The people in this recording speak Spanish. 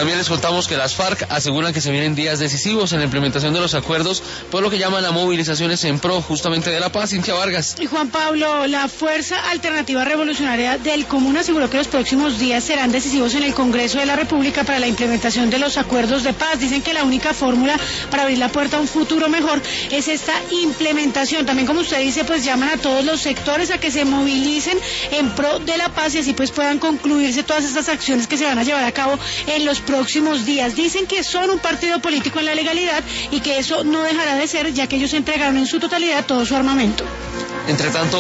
También les contamos que las FARC aseguran que se vienen días decisivos en la implementación de los acuerdos, por lo que llaman a movilizaciones en pro justamente de la paz. Cintia Vargas. Y Juan Pablo, la Fuerza Alternativa Revolucionaria del Común aseguró que los próximos días serán decisivos en el Congreso de la República para la implementación de los acuerdos de paz. Dicen que la única fórmula para abrir la puerta a un futuro mejor es esta implementación. También, como usted dice, pues llaman a todos los sectores a que se movilicen en pro de la paz y así pues puedan concluirse todas estas acciones que se van a llevar a cabo en los próximos días. Dicen que son un partido político en la legalidad y que eso no dejará de ser, ya que ellos entregaron en su totalidad todo su armamento. Entre tanto,